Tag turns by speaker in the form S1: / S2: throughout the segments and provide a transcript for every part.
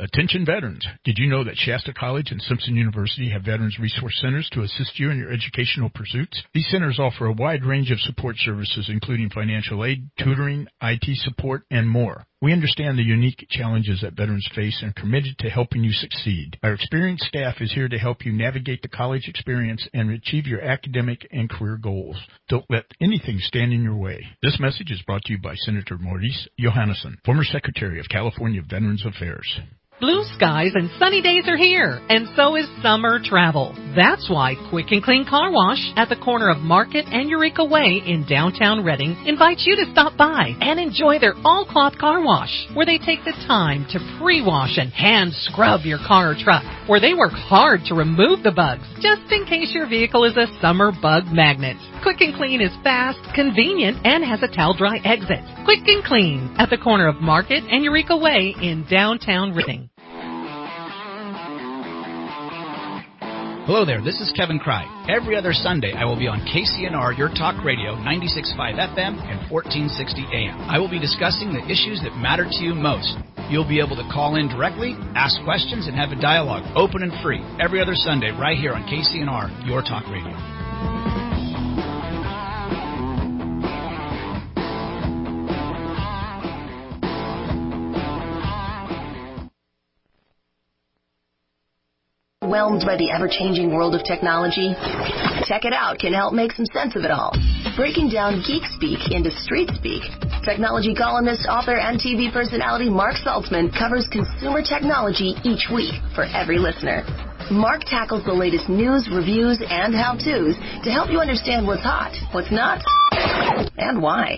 S1: Attention veterans. Did you know that Shasta College and Simpson University have Veterans Resource Centers to assist you in your educational pursuits? These centers offer a wide range of support services, including financial aid, tutoring, IT support, and more. We understand the unique challenges that veterans face and are committed to helping you succeed. Our experienced staff is here to help you navigate the college experience and achieve your academic and career goals. Don't let anything stand in your way. This message is brought to you by Senator Maurice Johannesson, former Secretary of California Veterans Affairs.
S2: Blue skies and sunny days are here, and so is summer travel. That's why Quick and Clean Car Wash at the corner of Market and Eureka Way in downtown Redding invites you to stop by and enjoy their all-cloth car wash, where they take the time to pre-wash and hand scrub your car or truck, where they work hard to remove the bugs, just in case your vehicle is a summer bug magnet. Quick and Clean is fast, convenient, and has a towel-dry exit. Quick and Clean at the corner of Market and Eureka Way in downtown Redding.
S3: Hello there, this is Kevin Cry. Every other Sunday, I will be on KCNR, Your Talk Radio, 96.5 FM and 1460 AM. I will be discussing the issues that matter to you most. You'll be able to call in directly, ask questions, and have a dialogue, open and free, every other Sunday right here on KCNR, Your Talk Radio.
S4: Overwhelmed by the ever-changing world of technology? Check It Out can help make some sense of it all. Breaking down geek speak into street speak, technology columnist, author, and TV personality Mark Saltzman covers consumer technology each week for every listener. Mark tackles the latest news, reviews, and how-tos to help you understand what's hot, what's not, and why.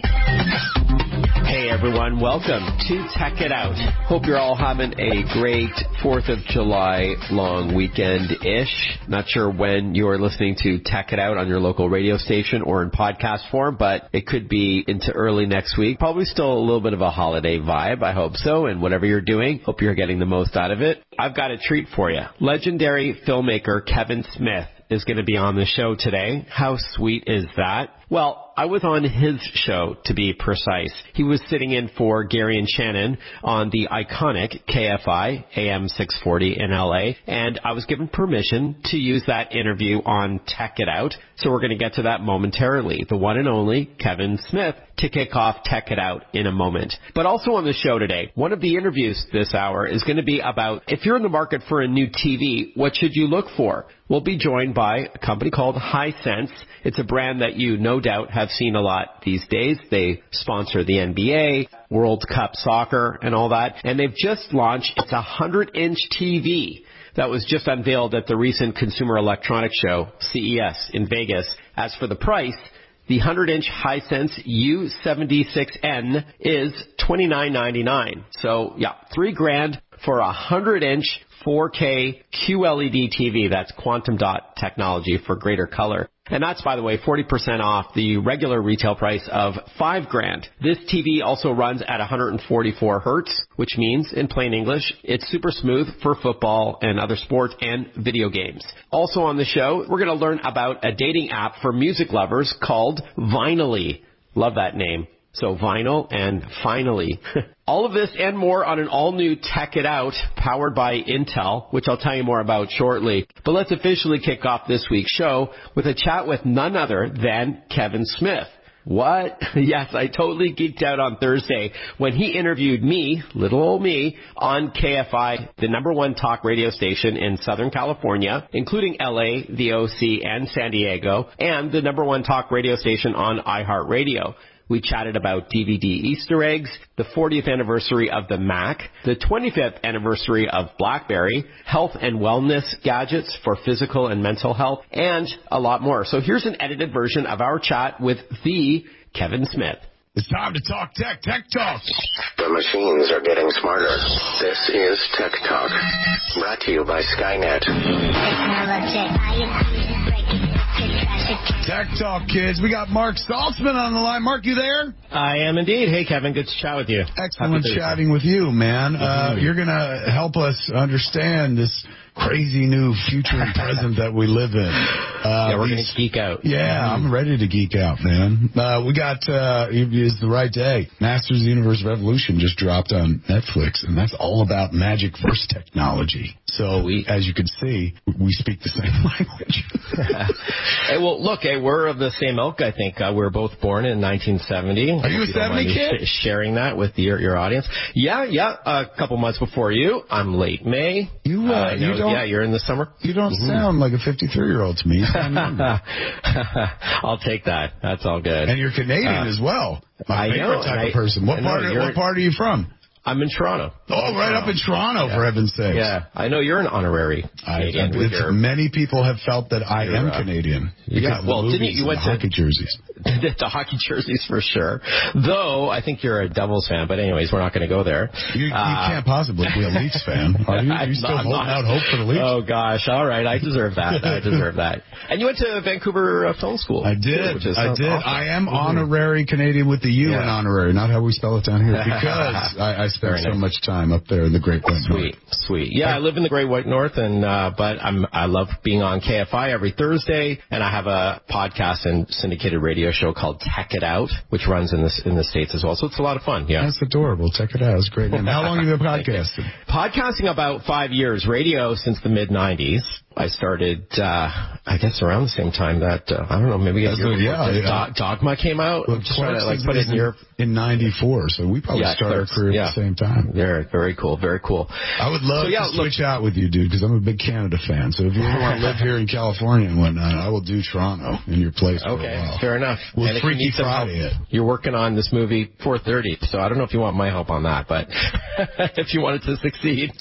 S5: Hey everyone, welcome to Tech It Out. Hope you're all having a great 4th of July long weekend-ish. Not sure when you're listening to Tech It Out on your local radio station or in podcast form, but it could be into early next week. Probably still a little bit of a holiday vibe, I hope so, and whatever you're doing, hope you're getting the most out of it. I've got a treat for you. Legendary filmmaker Kevin Smith is going to be on the show today. How sweet is that? Well, I was on his show, to be precise. He was sitting in for Gary and Shannon on the iconic KFI AM 640 in LA, and I was given permission to use that interview on Tech It Out, so we're going to get to that momentarily. The one and only Kevin Smith to kick off Tech It Out in a moment. But also on the show today, one of the interviews this hour is going to be about if you're in the market for a new TV, what should you look for? We'll be joined by a company called Hisense. It's a brand that you no doubt have seen a lot these days. They sponsor the NBA, World Cup soccer, and all that. And they've just launched, it's a 100-inch TV that was just unveiled at the recent Consumer Electronics Show, CES, in Vegas. As for the price, the 100-inch Hisense U76N is $29.99. So, yeah, $3,000 for a 100-inch 4K QLED TV. That's quantum dot technology for greater color. And that's, by the way, 40% off the regular retail price of $5,000. This TV also runs at 144 hertz, which means, in plain English, it's super smooth for football and other sports and video games. Also on the show, we're going to learn about a dating app for music lovers called Vinily. Love that name. So vinyl and finally. All of this and more on an all-new Tech It Out powered by Intel, which I'll tell you more about shortly. But let's officially kick off this week's show with a chat with none other than Kevin Smith. What? Yes, I totally geeked out on Thursday when he interviewed me, little old me, on KFI, the #1 talk radio station in Southern California, including LA, the OC, and San Diego, and the #1 talk radio station on iHeartRadio. We chatted about DVD Easter eggs, the 40th anniversary of the Mac, the 25th anniversary of BlackBerry, health and wellness gadgets for physical and mental health, and a lot more. So here's an edited version of our chat with the Kevin Smith.
S1: It's time to talk tech, Tech Talk.
S6: The machines are getting smarter. This is Tech Talk, brought to you by Skynet.
S1: Tech Talk, kids. We got Mark Saltzman on the line. Mark, you there?
S5: I am indeed. Hey, Kevin. Good to chat with you.
S1: Excellent chatting with you, man. You're going to help us understand this crazy new future and present that we live in.
S5: we're going to geek out.
S7: Yeah, I'm ready to geek out, man. We got, it's the right day. Masters of the Universe Revolution just dropped on Netflix, and that's all about magic verse technology. So, as you can see, we speak the same language.
S5: Hey, well, look, we're of the same ilk, I think. We were both born in 1970.
S7: Are you a 70 kid?
S5: Sharing that with your audience. Yeah, a couple months before you. I'm late May. You're in the summer.
S7: You don't sound like a 53-year-old to me. You sound younger.
S5: I'll take that. That's all good.
S7: And you're Canadian as well. My favorite type of person. What part are you from?
S5: I'm in Toronto.
S7: Oh, right up in Toronto, for heaven's sakes.
S5: Yeah, I know you're an honorary Canadian.
S7: Many people have felt that I am Canadian.
S5: Didn't you went to
S7: hockey jerseys?
S5: The hockey jerseys for sure. Though I think you're a Devils fan, but anyways, we're not going to go there.
S7: You can't possibly be a Leafs fan, are you? Are you still holding out hope for the Leafs?
S5: Oh gosh, all right, I deserve that. And you went to Vancouver Film School.
S7: I did.
S5: Awesome.
S7: I am honorary Canadian with the U in honorary, not how we spell it down here, because I spent so much time up there in the Great White North.
S5: Sweet. Yeah, I live in the Great White North, and but I love being on KFI every Thursday, and I have a podcast and syndicated radio show called Tech It Out, which runs in the States as well. So it's a lot of fun. Yeah,
S7: that's adorable. Tech It Out is great. How long have you been podcasting?
S5: Podcasting about 5 years. Radio since the mid '90s. I started, I guess, around the same time that I don't know, maybe Dogma came out.
S7: Well,
S5: just trying to put it in your
S7: in '94, so we probably started our career at the same time.
S5: Yeah, very cool.
S7: I would love to switch out with you, dude, because I'm a big Canada fan. So if you ever want to live here in California and whatnot, I will do Toronto in your place for a while.
S5: Fair enough.
S7: We'll Freaky Friday it.
S5: You're working on this movie 4:30, so I don't know if you want my help on that, but if you wanted to succeed,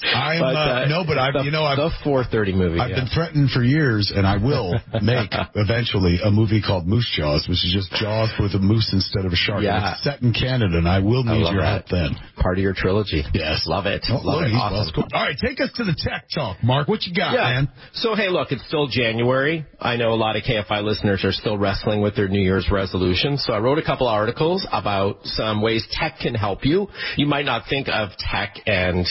S5: the 4:30 movie.
S7: I've been threatened for years, and I will make eventually a movie called Moose Jaws, which is just Jaws with a moose instead of a shark. Yeah. It's set in Canada, and I will need your help then.
S5: Part of your trilogy.
S7: Yes.
S5: Love it.
S7: Love it. Awesome. Cool. All right, take us to the tech talk, Mark. What you got, man?
S5: So, hey, look, it's still January. I know a lot of KFI listeners are still wrestling with their New Year's resolutions, so I wrote a couple articles about some ways tech can help you. You might not think of tech and,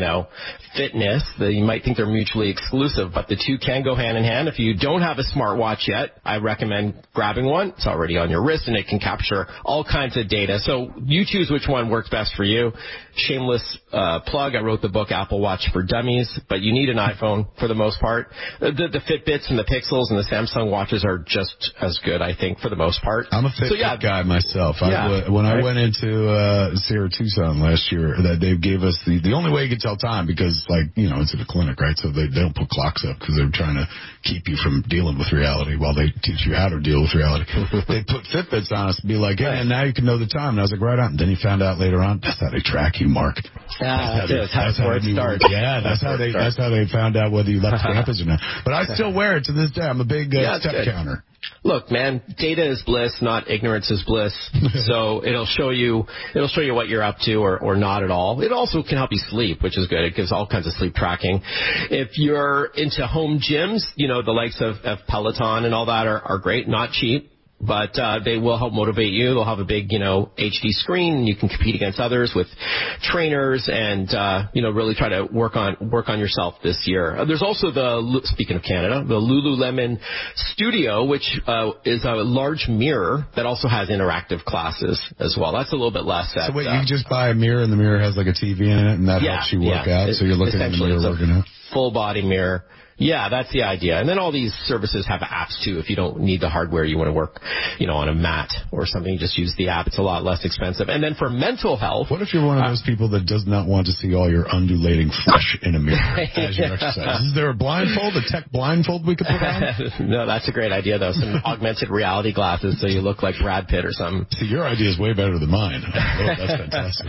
S5: fitness. You might think they're mutually exclusive, but the two can go hand in hand. If you don't have a smartwatch yet, I recommend grabbing one. It's already on your wrist, and it can capture all kinds of data. So you choose which one works best for you. Shameless plug, I wrote the book Apple Watch for Dummies, but you need an iPhone for the most part. The Fitbits and the Pixels and the Samsung watches are just as good, I think, for the most part.
S7: I'm a Fitbit guy myself. When I went into Sierra Tucson last year, that they gave us the only way you could tell time, because it's in a clinic, right? So they don't put clocks up because they're trying to keep you from dealing with reality while they teach you how to deal with reality. They put Fitbits on us and be like, hey, and now you can know the time. And I was like, right on. And then he found out later on, that's how they track you, Mark.
S5: That's how it starts.
S7: Yeah, that's how they found out whether you left campus or not. But I still wear it to this day. I'm a big step counter.
S5: Look, man, data is bliss, not ignorance is bliss. So it'll show you what you're up to or not at all. It also can help you sleep, which is good. It gives all kinds of sleep tracking. If you're into home gyms, the likes of Peloton and all that are great, not cheap. But they will help motivate you. They'll have a big, HD screen, and you can compete against others with trainers and, really try to work on yourself this year. There's also speaking of Canada, the Lululemon Studio, which is a large mirror that also has interactive classes as well. That's a little bit less.
S7: So wait, you just buy a mirror, and the mirror has like a TV in it, and that helps you work out. So you're looking in the mirror working out.
S5: Full body mirror. Yeah, that's the idea. And then all these services have apps too. If you don't need the hardware, you want to work, on a mat or something, you just use the app. It's a lot less expensive. And then for mental health.
S7: What if you're one of those people that does not want to see all your undulating flesh in a mirror as you exercise? Is there a blindfold, a tech blindfold we could put on?
S5: No, that's a great idea though. Some augmented reality glasses so you look like Brad Pitt or something.
S7: See, your idea is way better than mine. Oh, that's fantastic.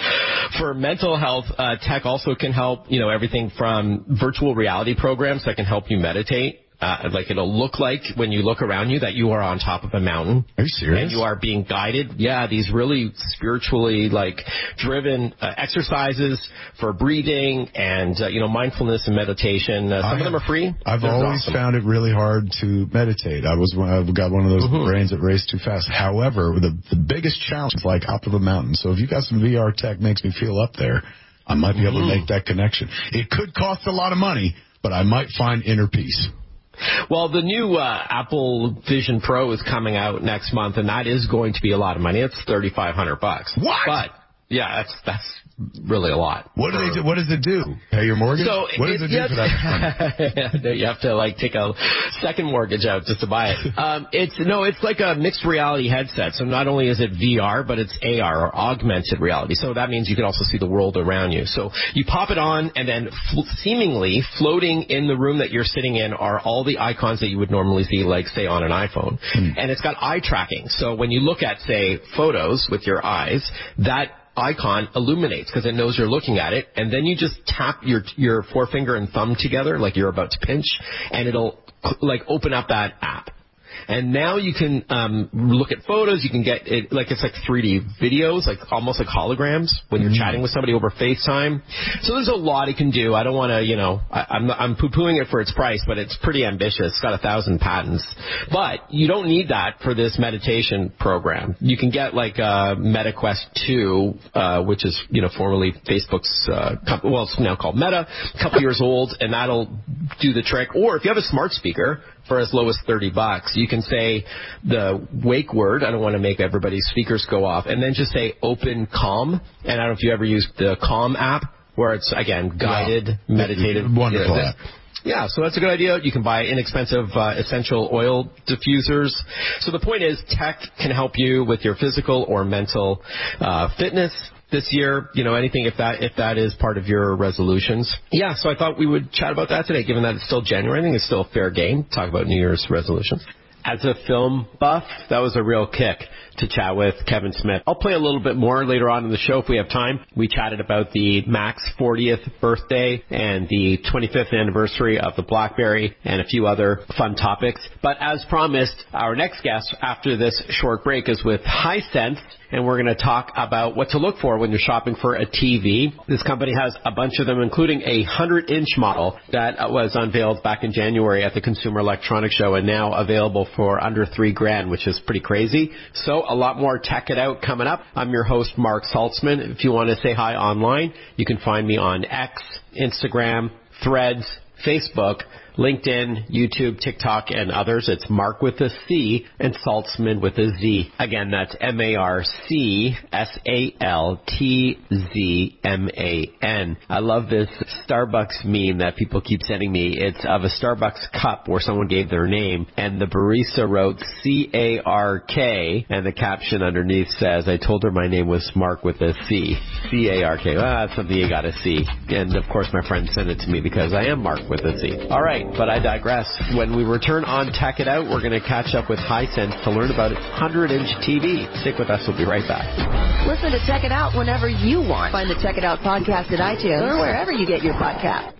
S5: For mental health, tech also can help, everything from virtual reality programs that can help you meditate. It'll look like when you look around you that you are on top of a mountain.
S7: Are you serious?
S5: And you are being guided. Yeah, these really spiritually driven exercises for breathing and mindfulness and meditation. Some of them are free.
S7: I've always found it really hard to meditate. I got one of those brains that race too fast. However, the biggest challenge is top of a mountain. So if you got some VR tech makes me feel up there, I might be able to make that connection. It could cost a lot of money, but I might find inner peace.
S5: Well, the new Apple Vision Pro is coming out next month, and that is going to be a lot of money. It's $3,500.
S7: What?
S5: But yeah, that's really a lot.
S7: What do they do? What does it do? Pay your mortgage?
S5: So
S7: what does it do for that?
S5: You have to like take a second mortgage out just to buy it. It's like a mixed reality headset. So not only is it VR, but it's AR or augmented reality. So that means you can also see the world around you. So you pop it on, and then seemingly floating in the room that you're sitting in are all the icons that you would normally see, like say on an iPhone. And it's got eye tracking. So when you look at say photos with your eyes, that icon illuminates because it knows you're looking at it, and then you just tap your forefinger and thumb together like you're about to pinch, and it'll like open up that app. And now you can look at photos. You can get it like it's like 3D videos, like almost like holograms when you're chatting with somebody over FaceTime. So there's a lot it can do. I don't want to, I'm poo-pooing it for its price, but it's pretty ambitious. It's got 1,000 patents. But you don't need that for this meditation program. You can get like Meta Quest 2, which is formerly Facebook's it's now called Meta, a couple years old, and that'll do the trick. Or if you have a smart speaker for as low as $30, you can say the wake word. I don't want to make everybody's speakers go off, and then just say open Calm. And I don't know if you ever used the Calm app, where it's again guided, meditative.
S7: Wonderful app.
S5: Yeah, so that's a good idea. You can buy inexpensive essential oil diffusers. So the point is, tech can help you with your physical or mental fitness this year, anything if that is part of your resolutions. Yeah, so I thought we would chat about that today, given that it's still January. I think it's still a fair game to talk about New Year's resolutions. As a film buff, that was a real kick to chat with Kevin Smith. I'll play a little bit more later on in the show if we have time. We chatted about the Mac's 40th birthday and the 25th anniversary of the BlackBerry and a few other fun topics. But as promised, our next guest after this short break is with Hisense, and we're going to talk about what to look for when you're shopping for a TV. This company has a bunch of them, including a 100-inch model that was unveiled back in January at the Consumer Electronics Show and now available for under $3,000, which is pretty crazy. So a lot more Tech It Out coming up. I'm your host, Mark Saltzman. If you want to say hi online, you can find me on X, Instagram, Threads, Facebook, LinkedIn, YouTube, TikTok, and others. It's Mark with a C and Saltzman with a Z. Again, that's MarkSaltzman. I love this Starbucks meme that people keep sending me. It's of a Starbucks cup where someone gave their name, and the barista wrote CARK, and the caption underneath says, I told her my name was Mark with a C. CARK. Well, that's something you gotta see. And of course, my friend sent it to me because I am Mark with a C. All right. But I digress. When we return on Tech It Out, we're going to catch up with Hisense to learn about its 100-inch TV. Stick with us. We'll be right back.
S4: Listen to Tech It Out whenever you want. Find the Tech It Out podcast at iTunes or wherever you get your podcast.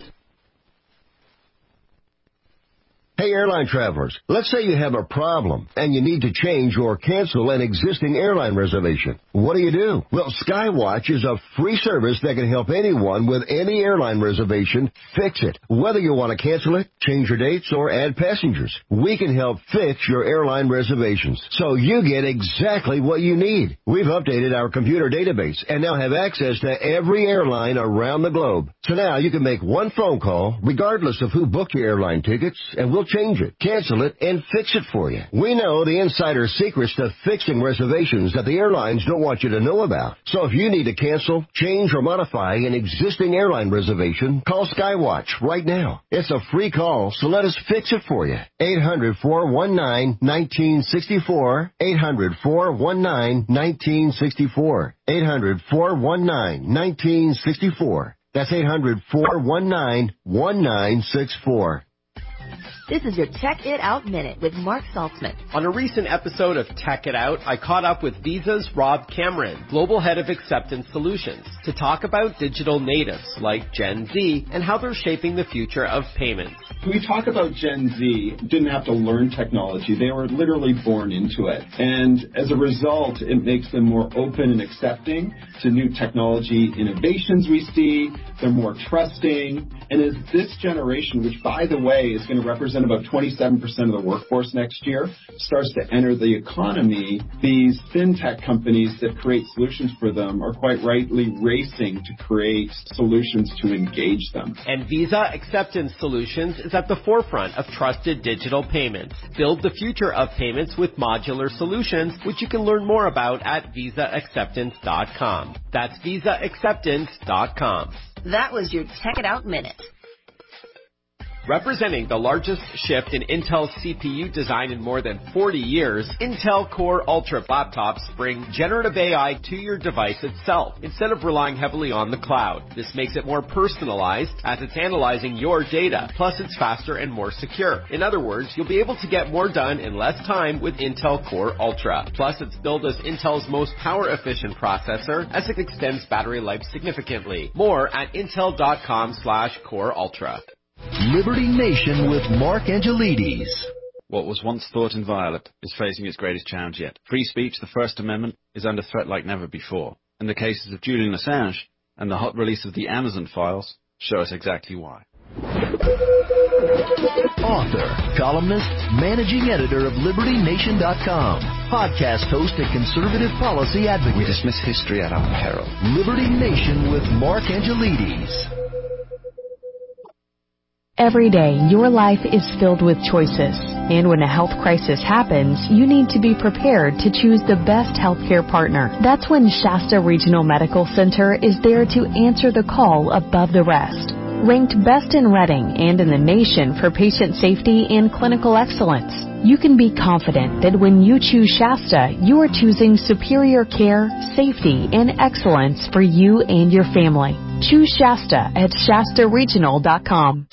S8: Hey, airline travelers, let's say you have a problem and you need to change or cancel an existing airline reservation. What do? Well, Skywatch is a free service that can help anyone with any airline reservation fix it. Whether you want to cancel it, change your dates, or add passengers, we can help fix your airline reservations so you get exactly what you need. We've updated our computer database and now have access to every airline around the globe. So now you can make one phone call regardless of who booked your airline tickets, and we'll change it, cancel it, and fix it for you. We know the insider secrets to fixing reservations that the airlines don't want you to know about. So if you need to cancel, change, or modify an existing airline reservation, call Skywatch right now. It's a free call, so let us fix it for you. 800-419-1964. 800-419-1964. 800-419-1964. That's 800-419-1964.
S4: This is your Tech It Out Minute with Mark Saltzman.
S5: On a recent episode of Tech It Out, I caught up with Visa's Rob Cameron, Global Head of Acceptance Solutions, to talk about digital natives like Gen Z and how they're shaping the future of payments.
S9: When we talk about Gen Z, didn't have to learn technology. They were literally born into it. And as a result, it makes them more open and accepting to new technology innovations we see. They're more trusting. And as this generation, which, by the way, is going to represent about 27% of the workforce next year, starts to enter the economy, these fintech companies that create solutions for them are quite rightly racing to create solutions to engage them.
S5: And Visa Acceptance Solutions is is at the forefront of trusted digital payments. Build the future of payments with modular solutions, which you can learn more about at visaacceptance.com. That's visaacceptance.com.
S4: That was your Tech It Out Minute.
S5: Representing the largest shift in Intel's CPU design in more than 40 years, Intel Core Ultra laptops bring generative AI to your device itself, instead of relying heavily on the cloud. This makes it more personalized, as it's analyzing your data, plus it's faster and more secure. In other words, you'll be able to get more done in less time with Intel Core Ultra. Plus, it's billed as Intel's most power-efficient processor, as it extends battery life significantly. More at intel.com/Core Ultra.
S10: Liberty Nation with Mark Angelides.
S11: What was once thought inviolate is facing its greatest challenge yet. Free speech, the First Amendment, is under threat like never before. And the cases of Julian Assange and the hot release of the Amazon files show us exactly why.
S10: Author, columnist, managing editor of LibertyNation.com, podcast host and conservative policy advocate.
S11: We dismiss history at our peril.
S10: Liberty Nation with Mark Angelides.
S12: Every day, your life is filled with choices. And when a health crisis happens, you need to be prepared to choose the best healthcare partner. That's when Shasta Regional Medical Center is there to answer the call above the rest. Ranked best in Reading and in the nation for patient safety and clinical excellence, you can be confident that when you choose Shasta, you are choosing superior care, safety, and excellence for you and your family. Choose Shasta at ShastaRegional.com.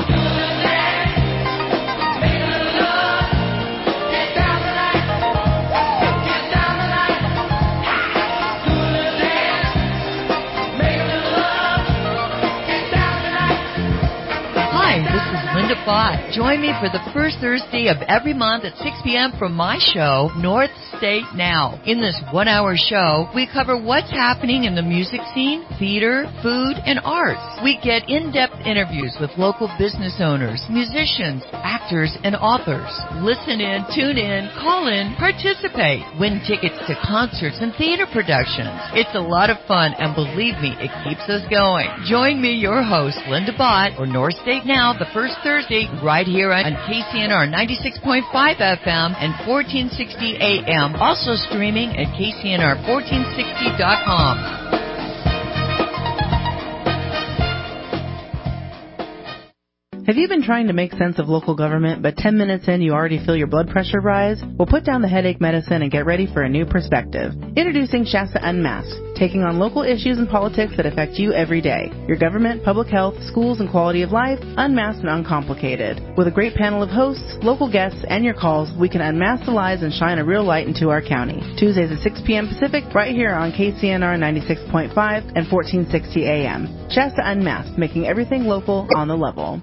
S13: Join me for the first Thursday of every month at 6 p.m. for my show, North State Now. In this one-hour show, we cover what's happening in the music scene, theater, food, and arts. We get in-depth interviews with local business owners, musicians, actors, and authors. Listen in, tune in, call in, participate. Win tickets to concerts and theater productions. It's a lot of fun, and believe me, it keeps us going. Join me, your host, Linda Bott, for North State Now, the first Thursday, right here on KCNR 96.5 FM and 1460 AM. Also streaming at KCNR1460.com.
S14: Have you been trying to make sense of local government, but 10 minutes in you already feel your blood pressure rise? Well, put down the headache medicine and get ready for a new perspective. Introducing Shasta Unmasked, taking on local issues and politics that affect you every day. Your government, public health, schools, and quality of life, unmasked and uncomplicated. With a great panel of hosts, local guests, and your calls, we can unmask the lies and shine a real light into our county. Tuesdays at 6 p.m. Pacific, right here on KCNR 96.5 and 1460 AM. Shasta Unmasked, making everything local on the level.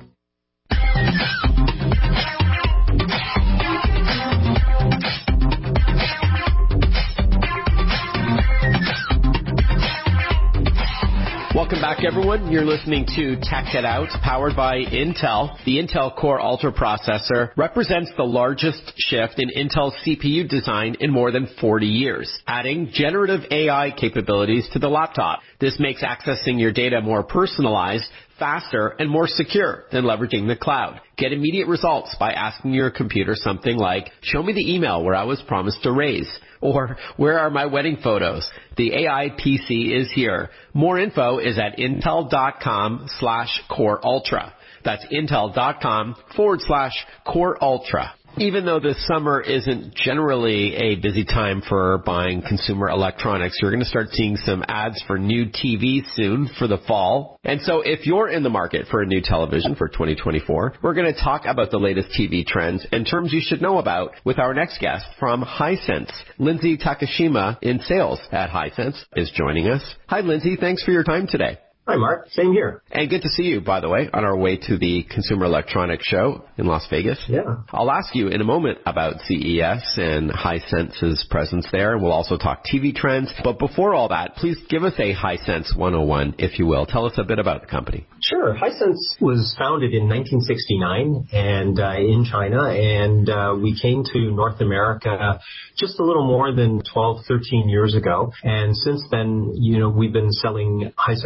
S5: Welcome back, everyone. You're listening to Tech It Out, powered by Intel. The Intel Core Ultra processor represents the largest shift in Intel's CPU design in more than 40 years, adding generative AI capabilities to the laptop. This makes accessing your data more personalized, faster, and more secure than leveraging the cloud. Get immediate results by asking your computer something like, show me the email where I was promised a raise, or where are my wedding photos? The AI PC is here. More info is at intel.com/Core Ultra. That's intel.com/Core Ultra. Even though this summer isn't generally a busy time for buying consumer electronics, you're going to start seeing some ads for new TVs soon for the fall. And so if you're in the market for a new television for 2024, we're going to talk about the latest TV trends and terms you should know about with our next guest from Hisense. Lindsay Takashima in sales at Hisense is joining us. Hi, Lindsay. Thanks for your time today.
S15: Hi, Mark. Same here.
S5: And good to see you, by the way, on our way to the Consumer Electronics Show in Las Vegas.
S15: Yeah.
S5: I'll ask you in a moment about CES and Hisense's presence there. We'll also talk TV trends. But before all that, please give us a Hisense 101, if you will. Tell us a bit about the company.
S15: Sure. Hisense was founded in 1969 and in China, and we came to North America just a little more than 12, 13 years ago. And since then, we've been selling Hisense branded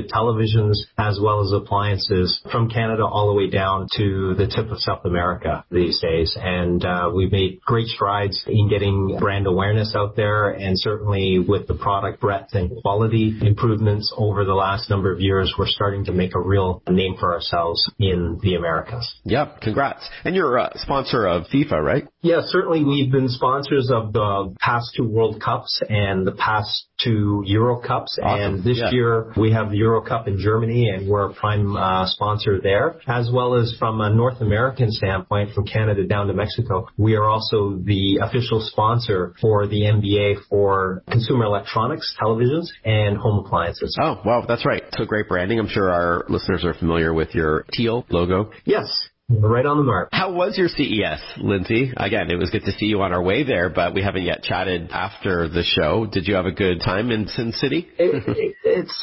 S15: televisions as well as appliances from Canada all the way down to the tip of South America these days. And we've made great strides in getting brand awareness out there, and certainly with the product breadth and quality improvements over the last number of years, we're starting to make a real name for ourselves in the Americas.
S5: Yep, congrats. And you're a sponsor of FIFA, right?
S15: Yeah, certainly we've been sponsors of the past 2 World Cups and the past 2 Euro Cups. Awesome. And this year we have the Euro Cup in Germany, and we're a prime sponsor there, as well as from a North American standpoint, from Canada down to Mexico. We are also the official sponsor for the NBA for consumer electronics, televisions, and home appliances.
S5: Oh, wow, that's right. So great branding. I'm sure our listeners are familiar with your teal logo.
S15: Yes. Right on the mark.
S5: How was your CES, Lindsay? Again, it was good to see you on our way there, but we haven't yet chatted after the show. Did you have a good time in Sin City?
S15: It's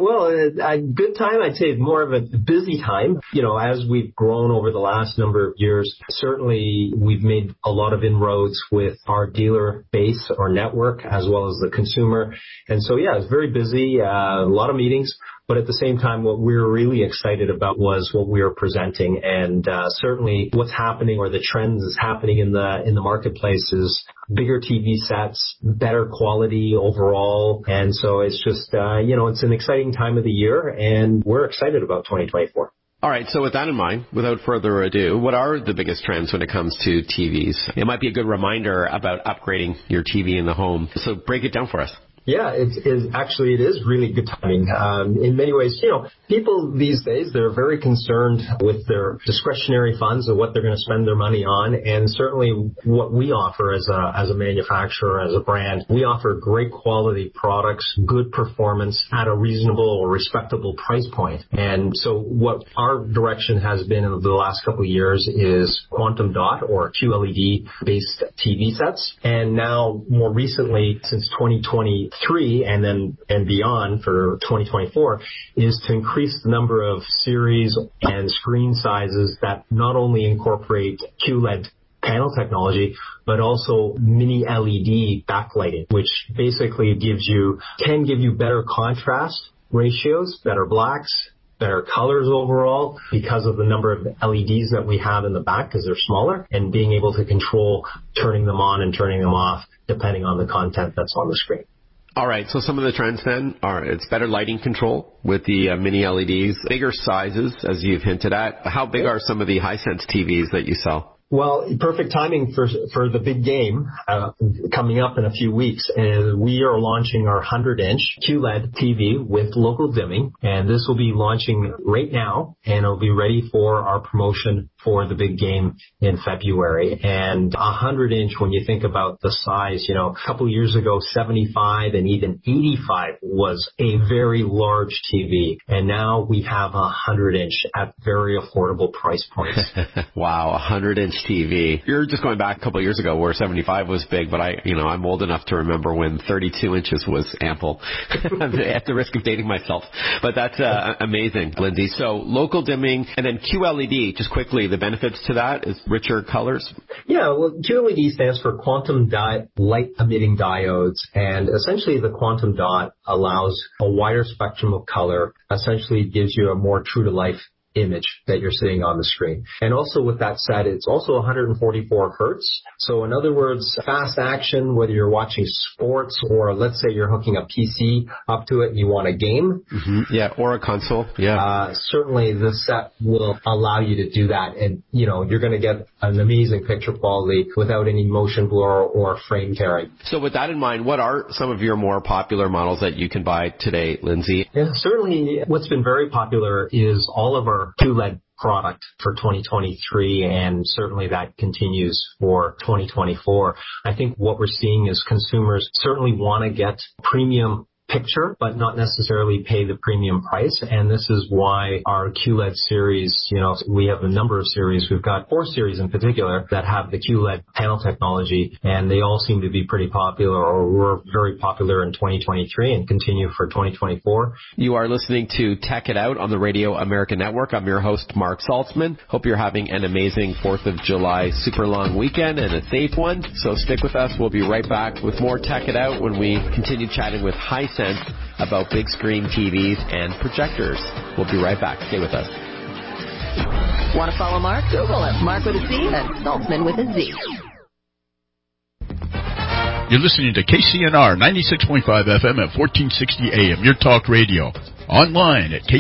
S15: a good time. I'd say more of a busy time. You know, as we've grown over the last number of years, certainly we've made a lot of inroads with our dealer base or network as well as the consumer. And so, yeah, it's very busy, a lot of meetings. But at the same time, what we were really excited about was what we were presenting, and certainly what's happening or the trends is happening in the marketplace is bigger TV sets, better quality overall, and so it's just it's an exciting time of the year, and we're excited about 2024.
S5: All right, so with that in mind, without further ado, what are the biggest trends when it comes to TVs? It might be a good reminder about upgrading your TV in the home, so break it down for us.
S15: Yeah, it is really good timing. In many ways, people these days, they're very concerned with their discretionary funds and what they're going to spend their money on. And certainly what we offer as a manufacturer, as a brand, we offer great quality products, good performance at a reasonable or respectable price point. And so what our direction has been in the last couple of years is Quantum Dot or QLED based TV sets. And now more recently, since 2023 and beyond for 2024 is to increase the number of series and screen sizes that not only incorporate QLED panel technology, but also mini LED backlighting, which basically can give you better contrast ratios, better blacks, better colors overall because of the number of LEDs that we have in the back because they're smaller, and being able to control turning them on and turning them off depending on the content that's on the screen.
S5: All right, so some of the trends then are it's better lighting control with the mini LEDs, bigger sizes, as you've hinted at. How big are some of the Hisense TVs that you sell?
S15: Well, perfect timing for the big game coming up in a few weeks. We are launching our 100-inch QLED TV with local dimming, and this will be launching right now, and it'll be ready for our promotion for the big game in February. And 100-inch, when you think about the size, a couple of years ago, 75 and even 85 was a very large TV, and now we have a 100-inch at very affordable price points.
S5: Wow, 100-inch TV. You're just going back a couple of years ago where 75 was big, but I'm old enough to remember when 32 inches was ample at the risk of dating myself. But that's amazing, Lindsay. So local dimming and then QLED, just quickly, the benefits to that is richer colors?
S15: Yeah, well, QLED stands for Quantum Dot Light Emitting Diodes, and essentially the Quantum Dot allows a wider spectrum of color, essentially gives you a more true-to-life image that you're seeing on the screen. And also with that said, it's also 144 hertz. So in other words, fast action, whether you're watching sports or let's say you're hooking a PC up to it and you want a game.
S5: Mm-hmm. Yeah, or a console. Yeah.
S15: Certainly the set will allow you to do that. And, you're going to get an amazing picture quality without any motion blur or frame tearing.
S5: So with that in mind, what are some of your more popular models that you can buy today, Lindsay?
S15: Yeah, certainly what's been very popular is all of our QLED product for 2023, and certainly that continues for 2024. I think what we're seeing is consumers certainly want to get premium picture, but not necessarily pay the premium price. And this is why our QLED series, we have a number of series. We've got 4 series in particular that have the QLED panel technology, and they all seem to be pretty popular or were very popular in 2023 and continue for 2024.
S5: You are listening to Tech It Out on the Radio America Network. I'm your host, Mark Saltzman. Hope you're having an amazing 4th of July super long weekend and a safe one. So stick with us. We'll be right back with more Tech It Out when we continue chatting with Hisense Hisense about big screen TVs and projectors. We'll be right back. Stay with us.
S4: Want to follow Mark? Google him. Mark with a C and Saltzman with a Z.
S1: You're listening to KCNR 96.5 FM at 1460 AM, your talk radio. Online at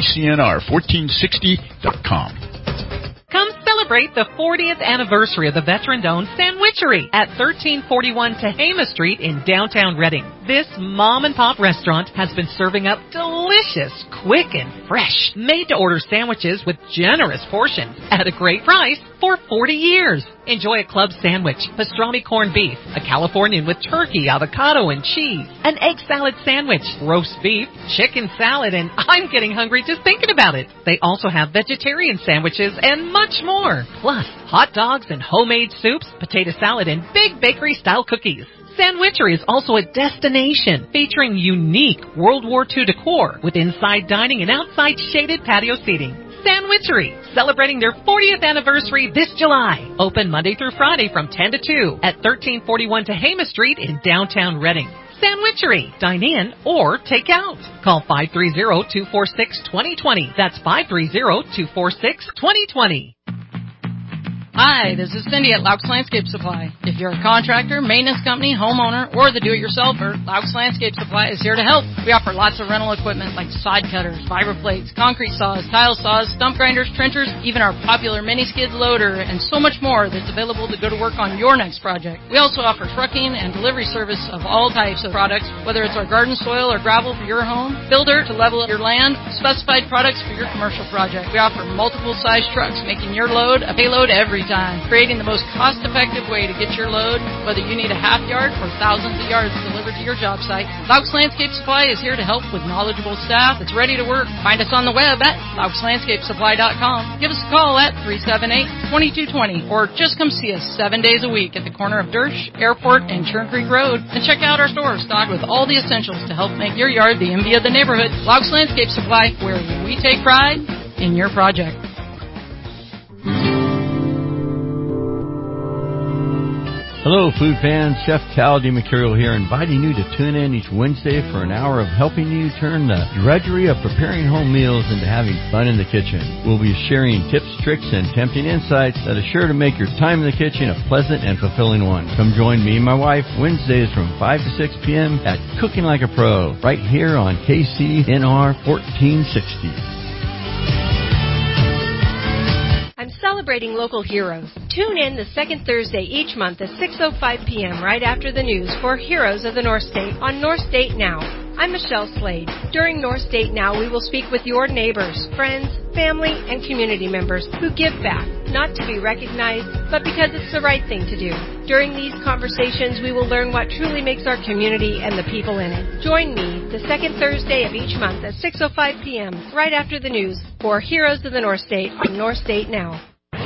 S1: kcnr1460.com.
S2: Come celebrate the 40th anniversary of the veteran-owned Sandwichery at 1341 Tehama Street in downtown Reading. This mom-and-pop restaurant has been serving up delicious, quick, and fresh, made-to-order sandwiches with generous portions at a great price for 40 years. Enjoy a club sandwich, pastrami corned beef, a Californian with turkey, avocado, and cheese, an egg salad sandwich, roast beef, chicken salad, and I'm getting hungry just thinking about it. They also have vegetarian sandwiches and much more. Plus, hot dogs and homemade soups, potato salad, and big bakery-style cookies. Sandwichery is also a destination featuring unique World War II decor with inside dining and outside shaded patio seating. Sandwichery, celebrating their 40th anniversary this July. Open Monday through Friday from 10 to 2 at 1341 Tehama Street in downtown Reading. Sandwichery, dine in or take out. Call 530-246-2020. That's 530-246-2020.
S16: Hi, this is Cindy at Laux Landscape Supply. If you're a contractor, maintenance company, homeowner, or the do-it-yourselfer, Laux Landscape Supply is here to help. We offer lots of rental equipment like side cutters, vibroplates, concrete saws, tile saws, stump grinders, trenchers, even our popular mini skid loader, and so much more that's available to go to work on your next project. We also offer trucking and delivery service of all types of products, whether it's our garden soil or gravel for your home, builder to level your land, specified products for your commercial project. We offer multiple size trucks, making your load a payload every time, creating the most cost-effective way to get your load, whether you need a half yard or thousands of yards delivered to your job site. Laux Landscape Supply is here to help with knowledgeable staff that's ready to work. Find us on the web at lauxlandscapesupply.com. Give us a call at 378-2220 or just come see us 7 days a week at the corner of Dersh, Airport, and Churn Creek Road. And check out our store stocked with all the essentials to help make your yard the envy of the neighborhood. Laux Landscape Supply, where we take pride in your project.
S17: Hello, food fans. Chef Cal DiMercurio here, inviting you to tune in each Wednesday for an hour of helping you turn the drudgery of preparing home meals into having fun in the kitchen. We'll be sharing tips, tricks, and tempting insights that are sure to make your time in the kitchen a pleasant and fulfilling one. Come join me and my wife Wednesdays from 5 to 6 p.m. at Cooking Like a Pro, right here on KCNR 1460.
S18: I'm celebrating local heroes. Tune in the second Thursday each month at 6:05 p.m. right after the news for Heroes of the North State on North State Now. I'm Michelle Slade. During North State Now, we will speak with your neighbors, friends, family, and community members who give back, not to be recognized, but because it's the right thing to do. During these conversations, we will learn what truly makes our community and the people in it. Join me the second Thursday of each month at 6:05 p.m. right after the news for Heroes of the North State on North State Now.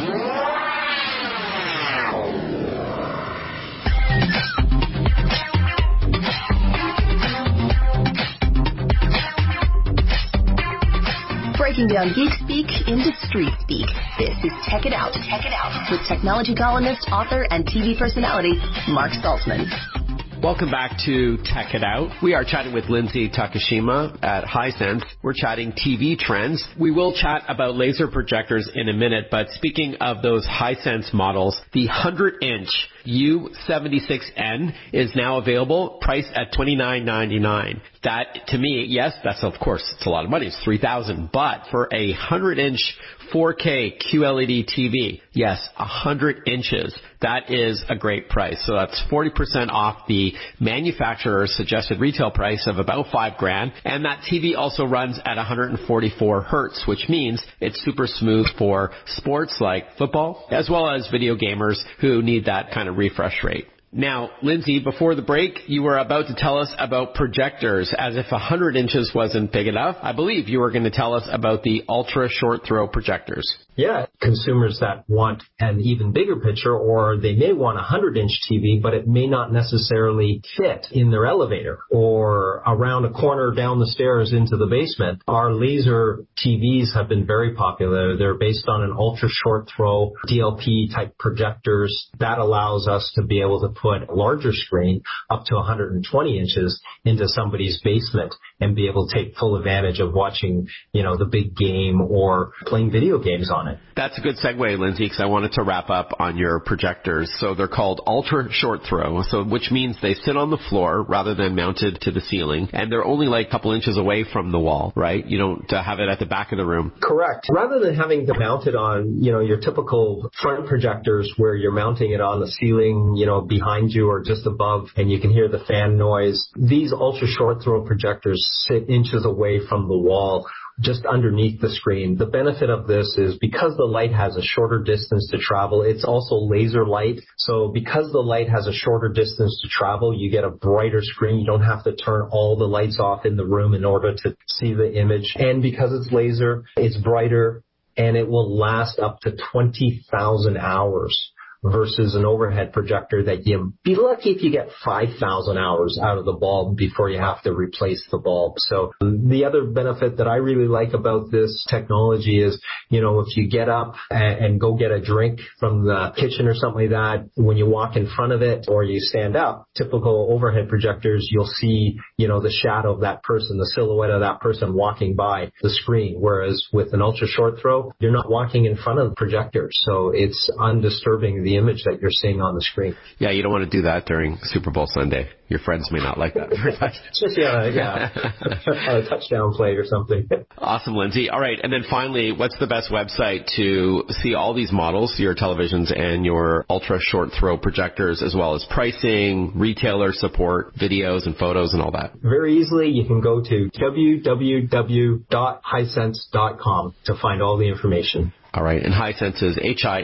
S4: Breaking down geek speak into street speak. This is Tech It Out. Tech It Out with technology columnist, author, and TV personality Mark Saltzman.
S5: Welcome back to Tech It Out. We are chatting with Lindsay Takashima at Hisense. We're chatting TV trends. We will chat about laser projectors in a minute, but speaking of those Hisense models, the 100-inch U76N is now available, priced at $29.99. That, to me, yes, that's of course, it's a lot of money. It's $3,000. But for a 100-inch 4K QLED TV, yes, 100 inches. That is a great price. So that's 40% off the manufacturer's suggested retail price of about $5,000. And that TV also runs at 144 hertz, which means it's super smooth for sports like football, as well as video gamers who need that kind of refresh rate. Now, Lindsay, before the break, you were about to tell us about projectors, as if 100 inches wasn't big enough. I believe you were going to tell us about the ultra short throw projectors.
S15: Yeah, consumers that want an even bigger picture, or they may want a 100-inch TV, but it may not necessarily fit in their elevator or around a corner down the stairs into the basement. Our laser TVs have been very popular. They're based on an ultra short throw DLP type projectors that allows us to be able to put a larger screen up to 120 inches into somebody's basement and be able to take full advantage of watching, the big game or playing video games on it.
S5: That's a good segue, Lindsay, because I wanted to wrap up on your projectors. So they're called ultra short throw, which means they sit on the floor rather than mounted to the ceiling, and they're only like a couple inches away from the wall, right? You don't have it at the back of the room.
S15: Correct. Rather than having to mount it on, your typical front projectors where you're mounting it on the ceiling, behind you or just above, and you can hear the fan noise, these ultra short throw projectors sit inches away from the wall, just underneath the screen. The benefit of this is because the light has a shorter distance to travel, it's also laser light. So because the light has a shorter distance to travel, you get a brighter screen. You don't have to turn all the lights off in the room in order to see the image. And because it's laser, it's brighter, and it will last up to 20,000 hours. Versus an overhead projector that you'd be lucky if you get 5,000 hours out of the bulb before you have to replace the bulb. So the other benefit that I really like about this technology is, if you get up and go get a drink from the kitchen or something like that, when you walk in front of it or you stand up, typical overhead projectors, you'll see, the shadow of that person, the silhouette of that person walking by the screen. Whereas with an ultra short throw, you're not walking in front of the projector. So it's undisturbing the image that you're seeing on the screen.
S5: Yeah, you don't want to do that during Super Bowl Sunday. Your friends may not like that very much.
S15: Just, a touchdown play or something.
S5: Awesome, Lindsay. All right, and then finally, what's the best website to see all these models, your televisions and your ultra short throw projectors, as well as pricing, retailer support, videos and photos and all that?
S15: Very easily, you can go to www.hisense.com to find all the information.
S5: All right, and Hisense is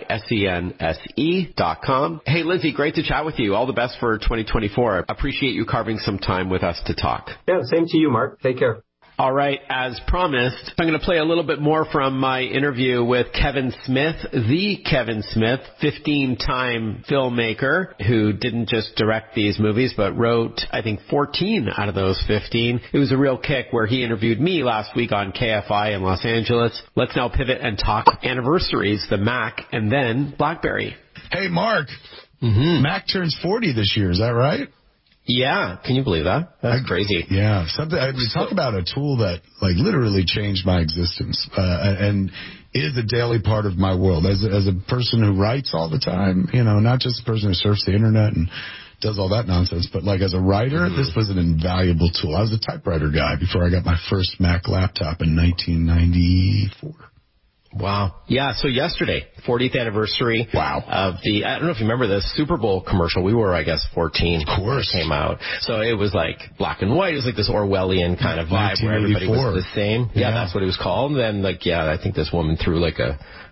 S5: HISENSE.com. Hey, Lindsay, great to chat with you. All the best for 2024. I appreciate you carving some time with us to talk.
S15: Yeah, same to you, Mark. Take care.
S5: All right, as promised, I'm going to play a little bit more from my interview with Kevin Smith, the Kevin Smith, 15-time filmmaker who didn't just direct these movies, but wrote, I think, 14 out of those 15. It was a real kick where he interviewed me last week on KFI in Los Angeles. Let's now pivot and talk anniversaries, the Mac, and then BlackBerry.
S7: Hey, Mark. Mac turns 40 this year, is that right?
S19: Yeah, can you believe that? That's crazy.
S7: Yeah, talk about a tool that literally changed my existence and is a daily part of my world. As a person who writes all the time, not just a person who surfs the internet and does all that nonsense, but as a writer, this was an invaluable tool. I was a typewriter guy before I got my first Mac laptop in 1994.
S19: Wow. Yeah, so yesterday, 40th anniversary of the, I don't know if you remember the Super Bowl commercial. We were, I guess, 14
S7: of course.
S19: When it came out. So it was black and white. It was this Orwellian kind of vibe where everybody was the same. Yeah, that's what it was called. And then, I think this woman threw a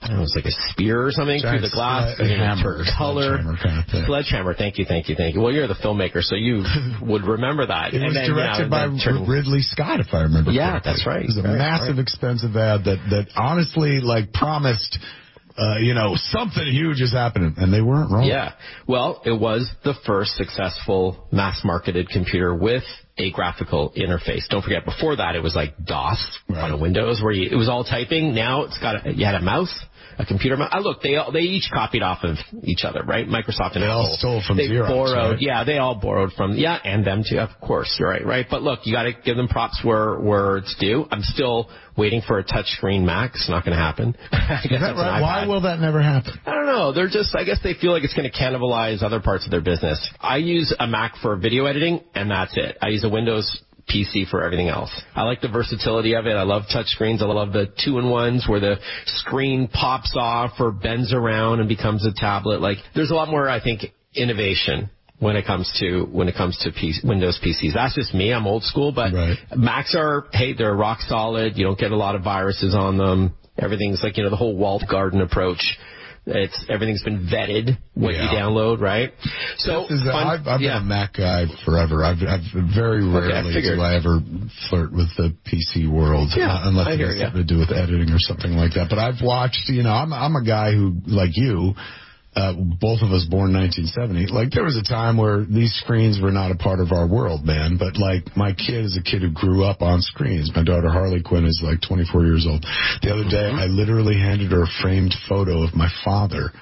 S19: spear or something through the glass.
S7: Hammer.
S19: Color.
S7: Sledgehammer.
S19: Thank you. Well, you're the filmmaker, so you would remember that.
S7: It was directed by Ridley Scott, if I remember correctly.
S19: Yeah, that's right.
S7: It was a massive, expensive ad that honestly, promised, something huge is happening, and they weren't wrong.
S19: Yeah. Well, it was the first successful mass-marketed computer with a graphical interface. Don't forget, before that, it was DOS on Windows, where it was all typing. Now you had a mouse, a computer mouse. Look, they each copied off of each other, right? Microsoft and Apple.
S7: They all stole from Xerox,
S19: borrowed,
S7: right?
S19: Yeah, they all borrowed from, and them too, of course. You're right? But look, you got to give them props where it's due. I'm still waiting for a touchscreen Mac. It's not going to happen.
S7: Is that right? Why will that never happen?
S19: I don't know. They're just, I guess they feel like it's going to cannibalize other parts of their business. I use a Mac for video editing, and that's it. I use a Windows PC for everything else. I like the versatility of it. I love touch screens. I love the 2-in-1s where the screen pops off or bends around and becomes a tablet. There's a lot more, I think, innovation when it comes to Windows PCs. That's just me. I'm old school, but Macs they're rock solid. You don't get a lot of viruses on them. Everything's the whole walled garden approach. Everything's been vetted what you download, right? So
S7: I've been a Mac guy forever. I've very rarely do I ever flirt with the PC world, unless it has something to do with editing or something like that. But I've watched. I'm a guy who, like you. Both of us born 1970. There was a time where these screens were not a part of our world, man. But my kid is a kid who grew up on screens. My daughter Harley Quinn is 24 years old. The other day, I literally handed her a framed photo of my father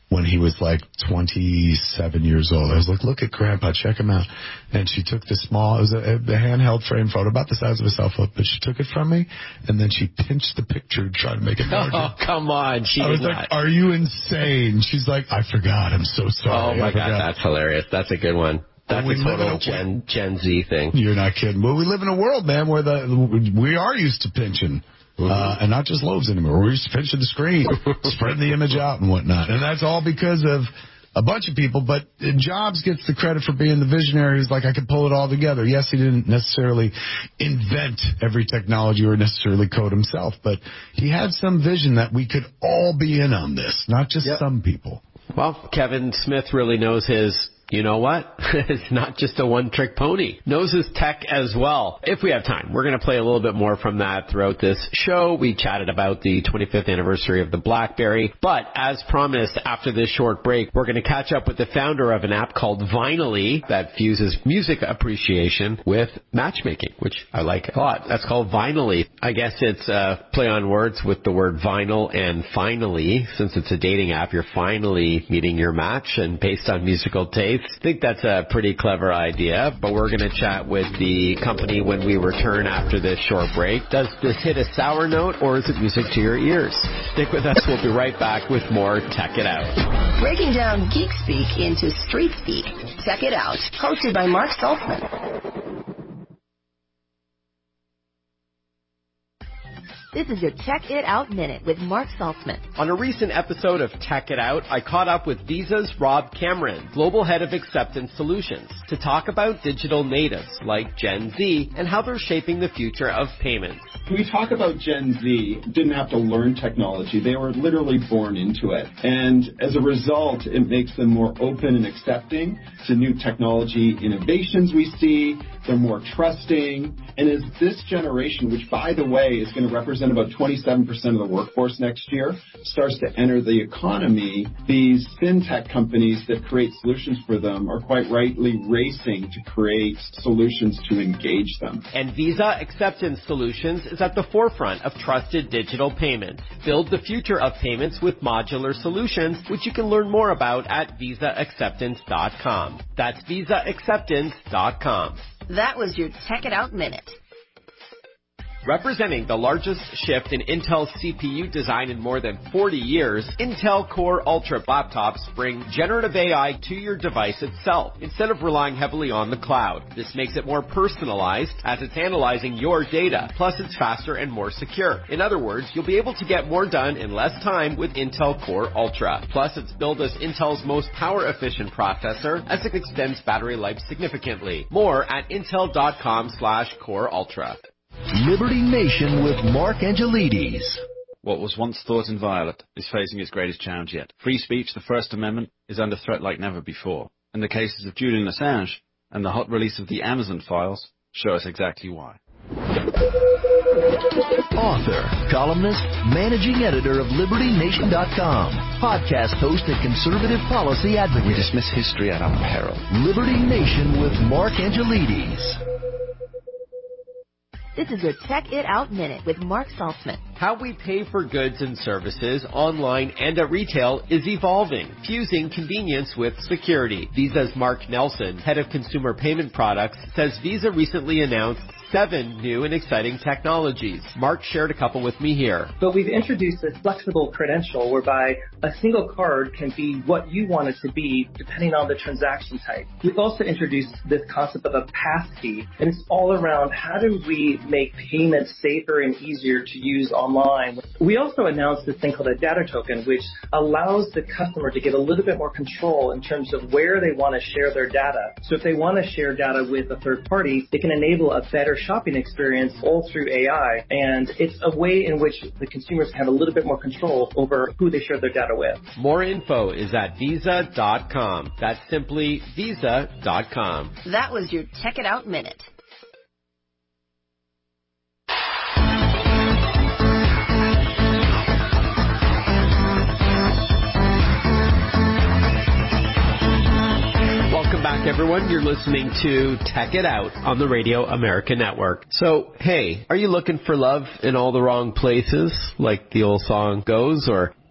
S7: when he was like 27 years old. I was like, look at Grandpa, check him out. And she took this small, it was a handheld frame photo, about the size of a cell phone, but she took it from me, and then she pinched the picture and tried to make it larger.
S19: Oh, come on.
S7: I was like, are you insane? She's like, I forgot. I'm so sorry.
S19: Oh, my God. That's hilarious. That's a good one. That's a total Gen Z thing.
S7: You're not kidding. Well, we live in a world, man, where we are used to pinching. And not just loaves anymore. We're used to pinching the screen, spreading the image out and whatnot. And that's all because of a bunch of people. But Jobs gets the credit for being the visionary. He's like, I could pull it all together. Yes, he didn't necessarily invent every technology or necessarily code himself, but he had some vision that we could all be in on this, not just some people.
S19: Well, Kevin Smith really knows his... You know what? It's not just a one-trick pony. Knows his tech as well. If we have time, we're going to play a little bit more from that throughout this show. We chatted about the 25th anniversary of the BlackBerry. But as promised, after this short break, we're going to catch up with the founder of an app called Vinally that fuses music appreciation with matchmaking, which I like a lot. That's called Vinally. I guess it's a play on words with the word vinyl and finally. Since it's a dating app, you're finally meeting your match, and based on musical taste. I think that's a pretty clever idea, but we're going to chat with the company when we return after this short break. Does this hit a sour note, or is it music to your ears? Stick with us. We'll be right back with more Tech It Out.
S4: Breaking down geek speak into street speak. Tech It Out, hosted by Mark Saltzman. This is your Tech It Out Minute with Mark Saltzman.
S19: On a recent episode of Tech It Out, I caught up with Visa's Rob Cameron, Global Head of Acceptance Solutions, to talk about digital natives like Gen Z and how they're shaping the future of payments.
S9: When we talk about Gen Z, didn't have to learn technology. They were literally born into it. And as a result, it makes them more open and accepting to new technology innovations we see. They're more trusting. And as this generation, which, by the way, is going to represent about 27% of the workforce next year, starts to enter the economy, these fintech companies that create solutions for them are quite rightly racing to create solutions to engage them.
S19: And Visa Acceptance Solutions is at the forefront of trusted digital payments. Build the future of payments with modular solutions, which you can learn more about at visaacceptance.com. That's visaacceptance.com.
S4: That was your Tech It Out Minute.
S19: Representing the largest shift in Intel's CPU design in more than 40 years, Intel Core Ultra laptops bring generative AI to your device itself, instead of relying heavily on the cloud. This makes it more personalized, as it's analyzing your data, plus it's faster and more secure. In other words, you'll be able to get more done in less time with Intel Core Ultra. Plus, it's billed as Intel's most power-efficient processor, as it extends battery life significantly. More at intel.com/Core Ultra.
S10: Liberty Nation with Mark Angelides.
S11: What was once thought inviolate is facing its greatest challenge yet. Free speech, the First Amendment, is under threat like never before. And the cases of Julian Assange and the hot release of the Amazon files show us exactly why.
S10: Author, columnist, managing editor of LibertyNation.com, podcast host and conservative policy advocate.
S6: We dismiss history at our peril.
S10: Liberty Nation with Mark Angelides.
S4: This is your Tech It Out Minute with Mark Saltzman.
S19: How we pay for goods and services online and at retail is evolving, fusing convenience with security. Visa's Mark Nelson, head of consumer payment products, says Visa recently announced 7 new and exciting technologies. Mark shared a couple with me here.
S20: But we've introduced this flexible credential whereby a single card can be what you want it to be depending on the transaction type. We've also introduced this concept of a passkey, and it's all around how do we make payments safer and easier to use online. We also announced this thing called a data token, which allows the customer to get a little bit more control in terms of where they want to share their data. So if they want to share data with a third party, they can enable a better shopping experience all through AI. And it's a way in which the consumers have a little bit more control over who they share their data with.
S19: More info is at visa.com. That's simply visa.com.
S4: That was your Tech It Out Minute.
S19: Welcome back, everyone. You're listening to Tech It Out on the Radio America Network. So, hey, are you looking for love in all the wrong places, like the old song goes, or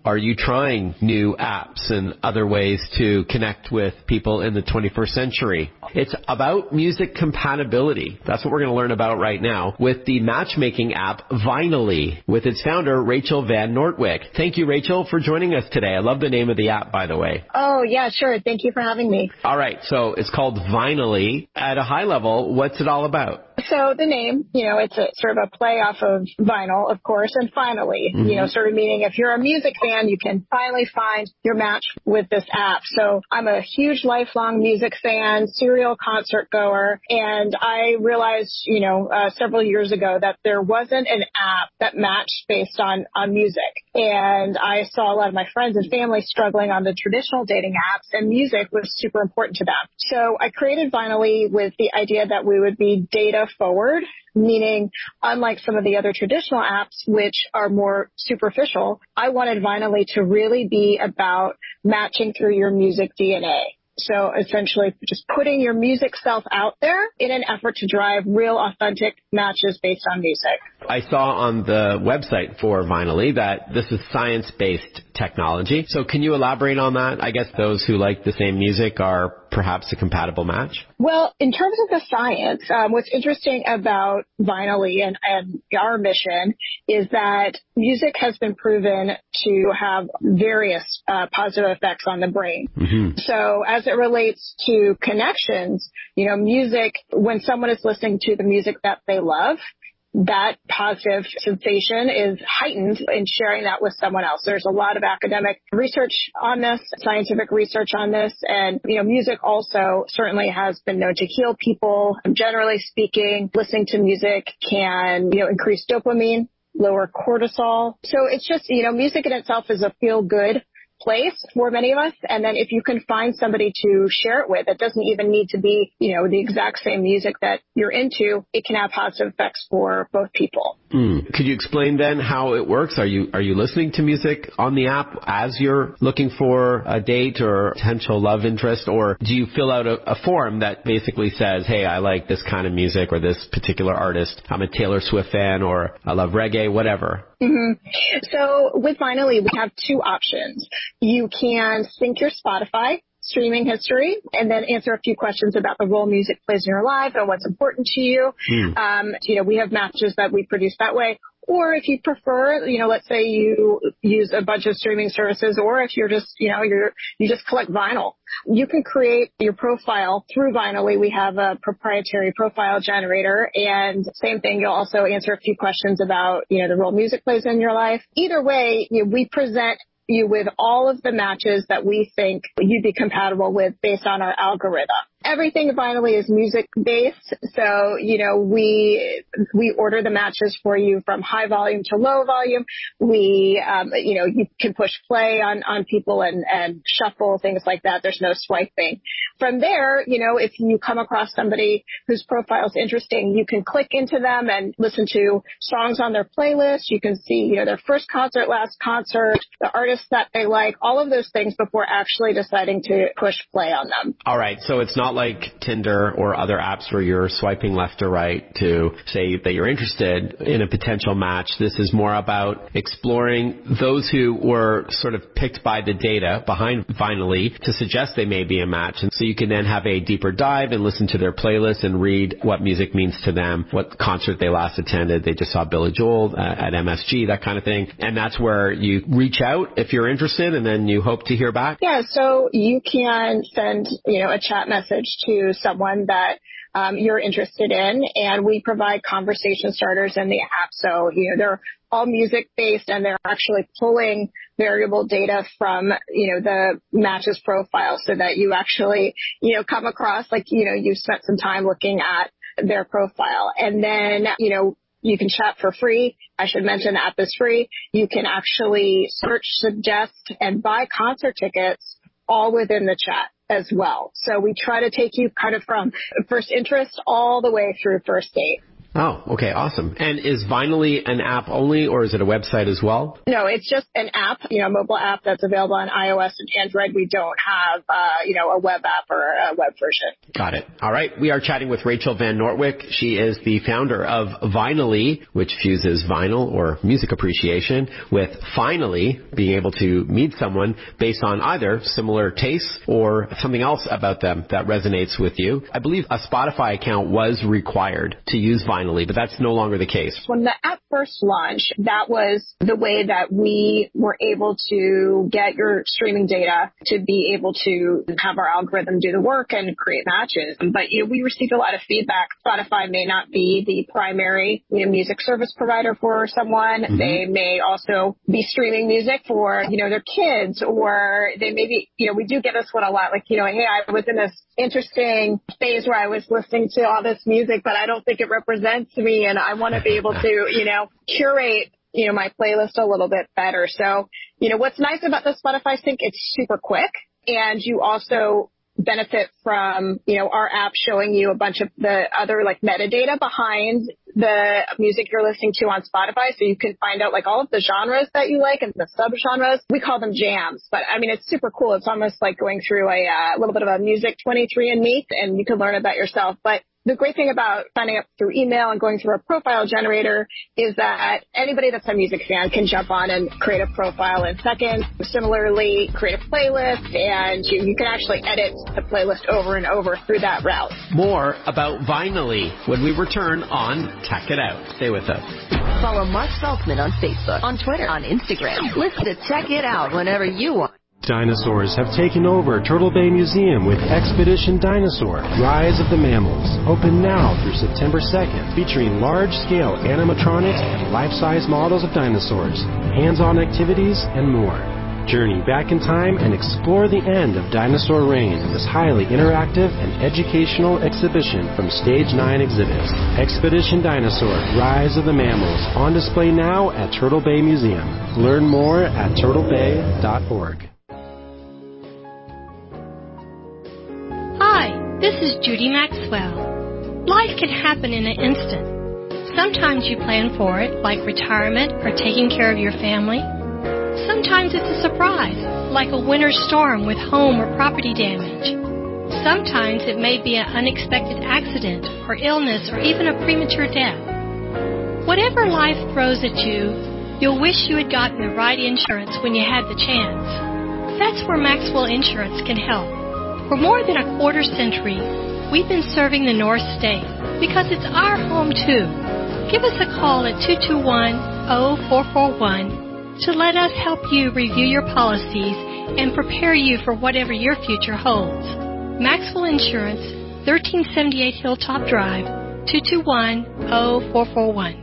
S5: Are you trying new apps and other ways to connect with people in the 21st century? It's about music compatibility. That's what we're going to learn about right now with the matchmaking app Vinely with its founder, Rachel Van Nortwick. Thank you, Rachel, for joining us today. I love the name of the app, by the way.
S21: Oh, yeah, sure. Thank you for having me.
S5: All right. So it's called Vinely. At a high level, what's it all about?
S21: So the name, it's a sort of a play off of vinyl, of course, and finally, sort of meaning if you're a music fan, you can finally find your match with this app. So I'm a huge lifelong music fan, serial concert goer, and I realized, several years ago that there wasn't an app that matched based on music. And I saw a lot of my friends and family struggling on the traditional dating apps, and music was super important to them. So I created Vinely with the idea that we would be data forward, meaning unlike some of the other traditional apps, which are more superficial, I wanted Vinely to really be about matching through your music DNA. So essentially just putting your music self out there in an effort to drive real authentic matches based on music.
S5: I saw on the website for Vinely that this is science-based technology. So can you elaborate on that? I guess those who like the same music are perhaps a compatible match?
S21: Well, in terms of the science, what's interesting about Vinely and our mission is that music has been proven to have various positive effects on the brain. Mm-hmm. So as it relates to connections, music, when someone is listening to the music that they love, that positive sensation is heightened in sharing that with someone else. There's a lot of academic research on this, scientific research on this, and, music also certainly has been known to heal people. Generally speaking, listening to music can, increase dopamine, lower cortisol. So it's just, music in itself is a feel-good place for many of us. And then if you can find somebody to share it with, it doesn't even need to be, the exact same music that you're into. It can have positive effects for both people.
S5: Could you explain then how it works? Are you listening to music on the app as you're looking for a date or potential love interest, or do you fill out a form that basically says, hey, I like this kind of music or this particular artist. I'm a Taylor Swift fan, or I love reggae, whatever.
S21: Mm-hmm. So with Vinely, we have two options. You can sync your Spotify streaming history and then answer a few questions about the role music plays in your life and what's important to you. We have matches that we produce that way. Or if you prefer, let's say you use a bunch of streaming services, or if you're just, you just collect vinyl, you can create your profile through Vinely. We have a proprietary profile generator, and same thing. You'll also answer a few questions about, the role music plays in your life. Either way, we present you with all of the matches that we think you'd be compatible with based on our algorithm. Everything Vinely is music-based, so, we order the matches for you from high volume to low volume. We, you can push play on people and shuffle, things like that. There's no swiping. From there, if you come across somebody whose profile is interesting, you can click into them and listen to songs on their playlist. You can see, their first concert, last concert, the artists that they like, all of those things before actually deciding to push play on them.
S5: All right, so it's not like Tinder or other apps where you're swiping left or right to say that you're interested in a potential match. This is more about exploring those who were sort of picked by the data behind Vinely to suggest they may be a match. And so you can then have a deeper dive and listen to their playlist and read what music means to them, what concert they last attended. They just saw Billy Joel at MSG, that kind of thing. And that's where you reach out if you're interested, and then you hope to hear back.
S21: Yeah, so you can send, a chat message to someone that you're interested in, and we provide conversation starters in the app. So, they're all music-based, and they're actually pulling variable data from, the matches profile so that you actually, come across, you've spent some time looking at their profile. And then, you can chat for free. I should mention the app is free. You can actually search, suggest, and buy concert tickets all within the chat as well. So we try to take you kind of from first interest all the way through first date.
S5: Oh, okay, awesome. And is Vinely an app only, or is it a website as well?
S21: No, it's just an app, a mobile app that's available on iOS and Android. We don't have, a web app or a web version.
S5: Got it. All right. We are chatting with Rachel Van Nortwick. She is the founder of Vinely, which fuses vinyl or music appreciation with finally being able to meet someone based on either similar tastes or something else about them that resonates with you. I believe a Spotify account was required to use Vinely, but that's no longer the case.
S21: When the app first launched, that was the way that we were able to get your streaming data to be able to have our algorithm do the work and create matches. But, we received a lot of feedback. Spotify may not be the primary music service provider for someone. Mm-hmm. They may also be streaming music for, their kids, or they may be, we do get this one a lot, like, hey, I was in this interesting phase where I was listening to all this music, but I don't think it represents me, and I want to be able to, curate, my playlist a little bit better. So, what's nice about the Spotify Sync, it's super quick, and you also benefit from, our app showing you a bunch of the other metadata behind the music you're listening to on Spotify. So you can find out all of the genres that you like and the subgenres. We call them jams, but it's super cool. It's almost like going through a little bit of a music 23andMe, and you can learn about yourself. But the great thing about signing up through email and going through a profile generator is that anybody that's a music fan can jump on and create a profile in seconds. Similarly, create a playlist, and you can actually edit the playlist over and over through that route.
S5: More about Vinely when we return on Tech It Out. Stay with us.
S4: Follow Mark Saltzman on Facebook, on Twitter, on Instagram. Listen to Tech It Out whenever you want.
S3: Dinosaurs have taken over Turtle Bay Museum with Expedition Dinosaur, Rise of the Mammals. Open now through September 2nd, featuring large-scale animatronics and life-size models of dinosaurs, hands-on activities, and more. Journey back in time and explore the end of dinosaur reign in this highly interactive and educational exhibition from Stage 9 Exhibits. Expedition Dinosaur, Rise of the Mammals, on display now at Turtle Bay Museum. Learn more at turtlebay.org.
S22: Hi, this is Judy Maxwell. Life can happen in an instant. Sometimes you plan for it, like retirement or taking care of your family. Sometimes it's a surprise, like a winter storm with home or property damage. Sometimes it may be an unexpected accident or illness or even a premature death. Whatever life throws at you, you'll wish you had gotten the right insurance when you had the chance. That's where Maxwell Insurance can help. For more than a quarter century, we've been serving the North State because it's our home too. Give us a call at 221-0441 to let us help you review your policies and prepare you for whatever your future holds. Maxwell Insurance, 1378 Hilltop Drive, 221-0441.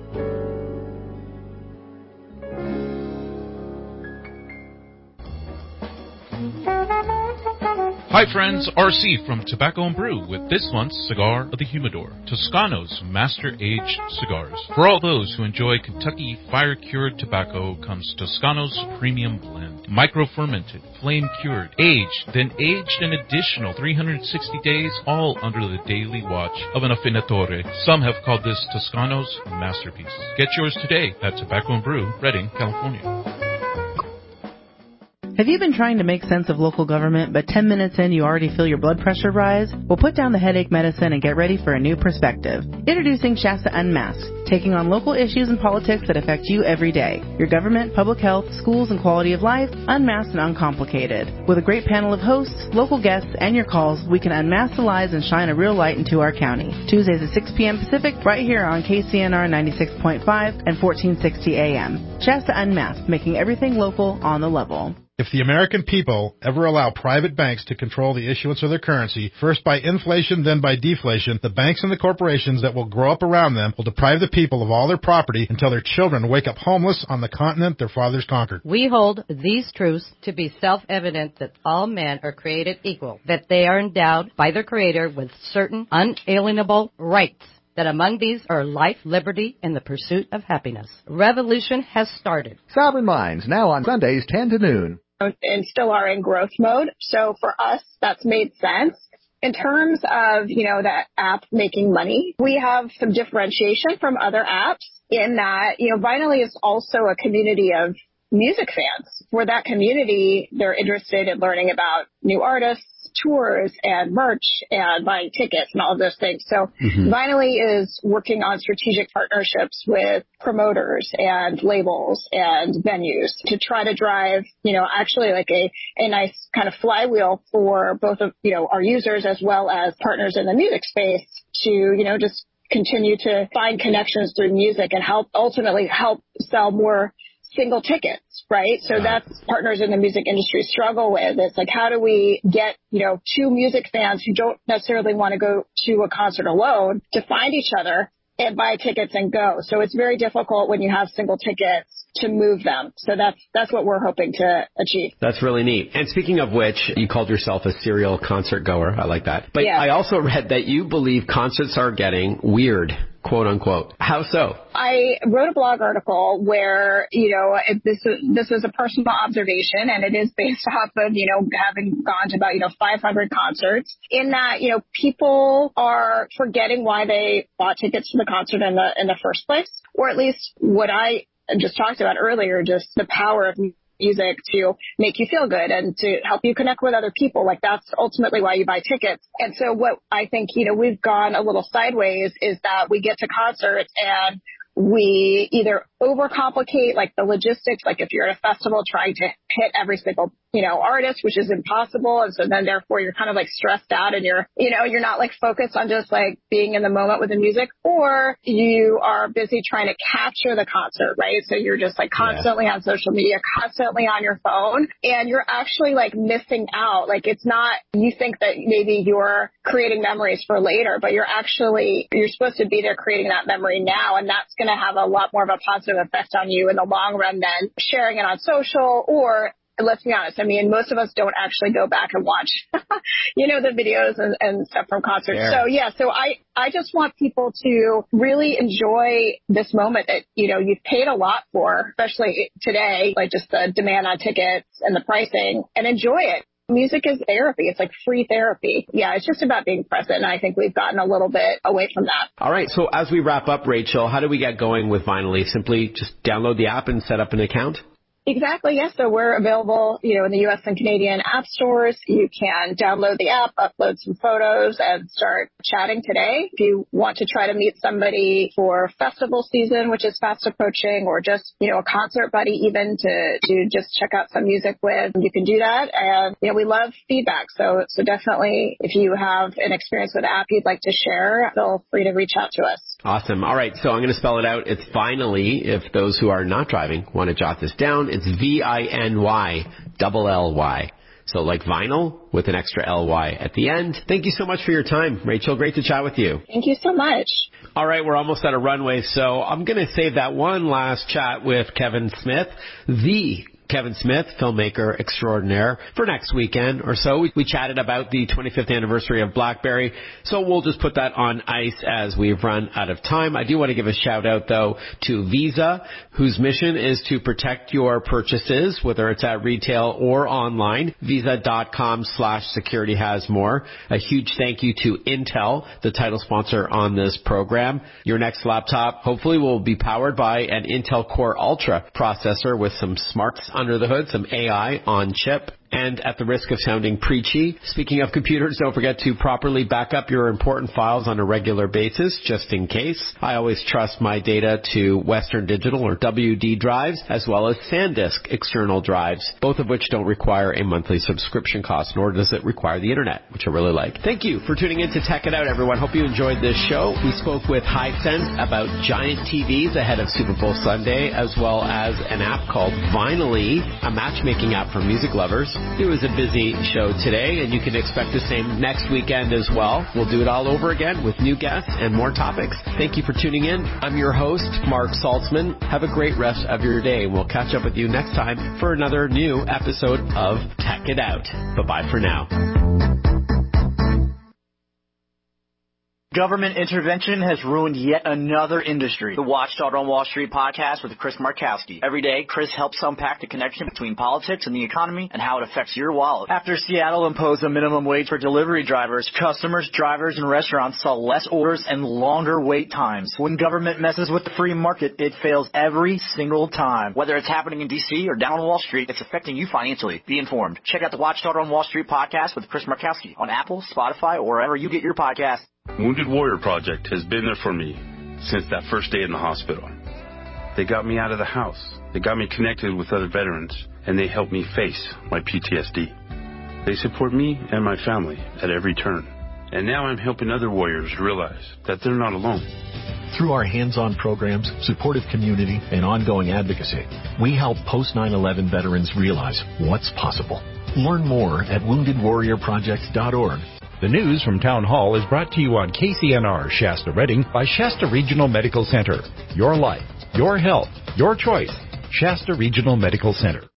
S23: Hi friends, RC from Tobacco and Brew with this month's Cigar of the Humidor, Toscano's Master Aged Cigars. For all those who enjoy Kentucky fire-cured tobacco comes Toscano's Premium Blend. Micro-fermented, flame-cured, aged, then aged an additional 360 days, all under the daily watch of an affinatore. Some have called this Toscano's masterpiece. Get yours today at Tobacco and Brew, Redding, California.
S14: Have you been trying to make sense of local government, but 10 minutes in you already feel your blood pressure rise? Well, put down the headache medicine and get ready for a new perspective. Introducing Shasta Unmasked, taking on local issues and politics that affect you every day. Your government, public health, schools, and quality of life, unmasked and uncomplicated. With a great panel of hosts, local guests, and your calls, we can unmask the lies and shine a real light into our county. Tuesdays at 6 p.m. Pacific, right here on KCNR 96.5 and 1460 AM. Shasta Unmasked, making everything local on the level.
S24: If the American people ever allow private banks to control the issuance of their currency, first by inflation, then by deflation, the banks and the corporations that will grow up around them will deprive the people of all their property until their children wake up homeless on the continent their fathers conquered.
S25: We hold these truths to be self-evident that all men are created equal, that they are endowed by their Creator with certain unalienable rights, that among these are life, liberty, and the pursuit of happiness. Revolution has started.
S26: Sovereign Minds, now on Sundays 10 to noon.
S21: And still are in growth mode. So for us, that's made sense. In terms of, that app making money, we have some differentiation from other apps in that, Vinely is also a community of music fans. For that community, they're interested in learning about new artists, tours, and merch, and buying tickets and all of those things. So Vinely is working on strategic partnerships with promoters and labels and venues to try to drive, actually like a nice kind of flywheel for both of, our users as well as partners in the music space to, just continue to find connections through music and ultimately help sell more single tickets, right? So that's partners in the music industry struggle with. It's like, how do we get, two music fans who don't necessarily want to go to a concert alone to find each other and buy tickets and go? So it's very difficult when you have single tickets to move them. So that's what we're hoping to achieve.
S5: That's really neat. And speaking of which, you called yourself a serial concert goer. I like that. But I also read that you believe concerts are getting weird, quote unquote. How so?
S21: I wrote a blog article where, this is a personal observation, and it is based off of, having gone to about, 500 concerts, in that, people are forgetting why they bought tickets to the concert in the first place, or at least what I just talked about earlier, just the power of music to make you feel good and to help you connect with other people. Like, that's ultimately why you buy tickets. And so what I think, we've gone a little sideways is that we get to concerts and we either overcomplicate like the logistics, like if you're at a festival trying to hit every single, artist, which is impossible. And so then therefore you're kind of like stressed out and you're not like focused on just like being in the moment with the music, or you are busy trying to capture the concert, right? So you're just like constantly on social media, constantly on your phone, and you're actually like missing out. Like, it's not, you think that maybe you're creating memories for later, but you're supposed to be there creating that memory now. And that's going to have a lot more of a positive effect on you in the long run than sharing it on social. Or, let's be honest, most of us don't actually go back and watch, the videos and stuff from concerts. Yeah. So I just want people to really enjoy this moment that, you've paid a lot for, especially today, like just the demand on tickets and the pricing, and enjoy it. Music is therapy. It's like free therapy. Yeah, it's just about being present. And I think we've gotten a little bit away from that.
S5: All right. So as we wrap up, Rachel, how do we get going with Vinely? Simply just download the app and set up an account?
S21: Exactly, yes. So we're available, in the U.S. and Canadian app stores. You can download the app, upload some photos, and start chatting today. If you want to try to meet somebody for festival season, which is fast approaching, or just, a concert buddy even to just check out some music with, you can do that. And, we love feedback. So definitely, if you have an experience with the app you'd like to share, feel free to reach out to us.
S5: Awesome. All right. So I'm going to spell it out. It's Vinely. If those who are not driving want to jot this down, it's VINY LLY. So like vinyl with an extra LY at the end. Thank you so much for your time, Rachel. Great to chat with you.
S21: Thank you so much.
S5: All right. We're almost out of runway. So I'm going to save that one last chat with Kevin Smith, the Kevin Smith, filmmaker extraordinaire, for next weekend or so. We chatted about the 25th anniversary of BlackBerry, so we'll just put that on ice as we've run out of time. I do want to give a shout out, though, to Visa, whose mission is to protect your purchases, whether it's at retail or online. Visa.com/security has more. A huge thank you to Intel, the title sponsor on this program. Your next laptop hopefully will be powered by an Intel Core Ultra processor with some smarts under the hood, some AI on chip. And at the risk of sounding preachy, speaking of computers, don't forget to properly back up your important files on a regular basis, just in case. I always trust my data to Western Digital or WD drives, as well as SanDisk external drives, both of which don't require a monthly subscription cost, nor does it require the internet, which I really like. Thank you for tuning in to Tech It Out, everyone. Hope you enjoyed this show. We spoke with Hisense about giant TVs ahead of Super Bowl Sunday, as well as an app called Vinely, a matchmaking app for music lovers. It was a busy show today, and you can expect the same next weekend as well. We'll do it all over again with new guests and more topics. Thank you for tuning in. I'm your host, Mark Saltzman. Have a great rest of your day. We'll catch up with you next time for another new episode of Tech It Out. Bye-bye for now.
S1: Government intervention has ruined yet another industry. The Watchdog on Wall Street podcast with Chris Markowski. Every day, Chris helps unpack the connection between politics and the economy and how it affects your wallet. After Seattle imposed a minimum wage for delivery drivers, customers, drivers, and restaurants saw less orders and longer wait times. When government messes with the free market, it fails every single time. Whether it's happening in D.C. or down on Wall Street, it's affecting you financially. Be informed. Check out the Watchdog on Wall Street podcast with Chris Markowski on Apple, Spotify, or wherever you get your podcasts.
S2: Wounded Warrior Project has been there for me since that first day in the hospital. They got me out of the house. They got me connected with other veterans, and they helped me face my PTSD. They support me and my family at every turn. And now I'm helping other warriors realize that they're not alone.
S8: Through our hands-on programs, supportive community, and ongoing advocacy, we help post-9/11 veterans realize what's possible. Learn more at woundedwarriorproject.org.
S12: The news from Town Hall is brought to you on KCNR Shasta Redding by Shasta Regional Medical Center. Your life, your health, your choice. Shasta Regional Medical Center.